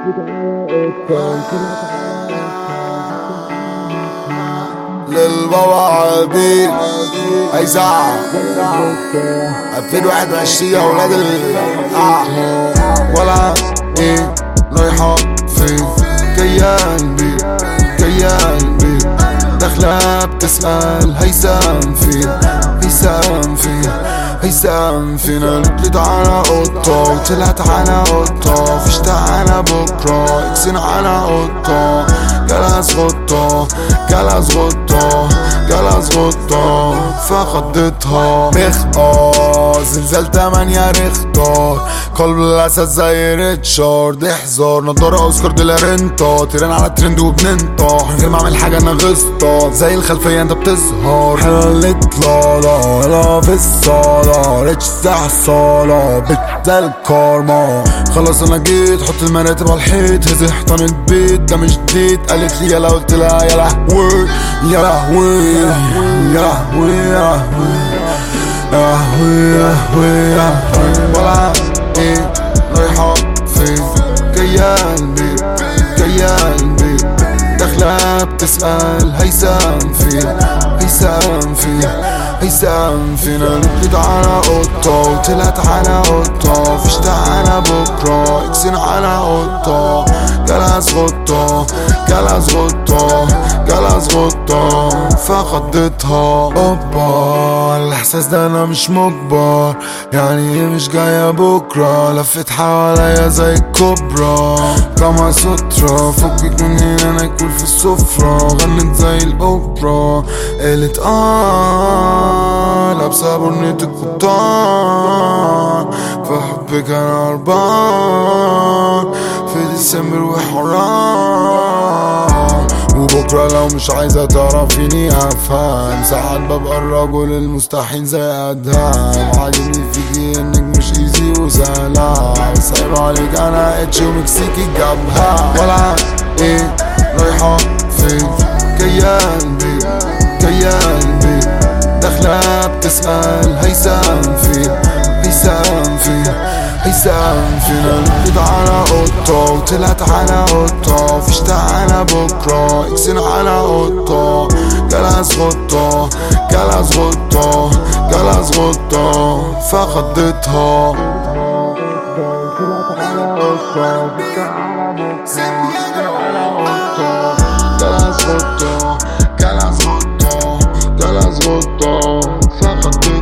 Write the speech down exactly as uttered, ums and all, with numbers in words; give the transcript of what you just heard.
للبابا عبيد هيزعق ألفين وواحد وعشرين يا ولاد ال آه ولا ايه رايحة فين؟ جاية البيت جاية البيت داخلة بتسأل هيثم فين؟ هيثم فين؟ هيثم فين؟ قالت لي تعالى قطة وطلعت على قطة فيش تعالى بكرة اكسن على قطة جلس غطة جلس غطة جلس غطة فخدتها رخطة زلزال تمانية ريختار قلب الأسد زي ريتشارد احذر نضارة اوسكار دي لارنتا تيران على الترند وبننطح من غير ما اعمل حاجة انا غسطة زي الخلفية انت بتظهر حلت لالا لا في الصالة ريتش زي الصالة بيت زي الكارما خلاص انا جيت حط المراتب على الحيط هزي حيطان البيت ده مش جديد قالت لي يلا قلت لها يا لهوي يا لهوي يا لهوي يا لهوي يا لهوي يا لهوي ولا ايه رايحة فين؟ جاية البيت جاية البيت داخلة بتسأل هيثم فين؟ هيثم فين؟ هيثم فين؟ قالت لي تعالى قطة وطلعت على قطة فيش تعالى بكرة اكسن على قطة جلس غطة جلس غطة جلس غطة فخدتها اوبا الاحساس ده انا مش مجبر يعني ايه مش جاية بكرة لفت حواليا زي الكوبرا كما سترة فكك من هنا ناكل في السفرة غنت زي الاوبرا قالت اه لابسة برنية القبطان في حبك انا هربان في ديسمبر وحرام وبكرة لو مش عايزة تعرفيني افهم ساعات ببقى الرجل المستحيل زي ادهم عاجبني فيكي انك مش ايزي وسهلة بس عيب عليك انا اتش ومكسيكي جابها ولا ايه رايحة فين؟ جاية البيت جاية البيت داخلة بتسأل هيثم فين؟ هيثم فين؟ هيثم فين؟ قالت لي تعالى قطة وطلعت على قطة فيش تعالى بكرة اكسن على قطة جلس غطة جلس غطة جلس غطة فخدتها جلس غطة جلس غطة جلس غطة فخدتها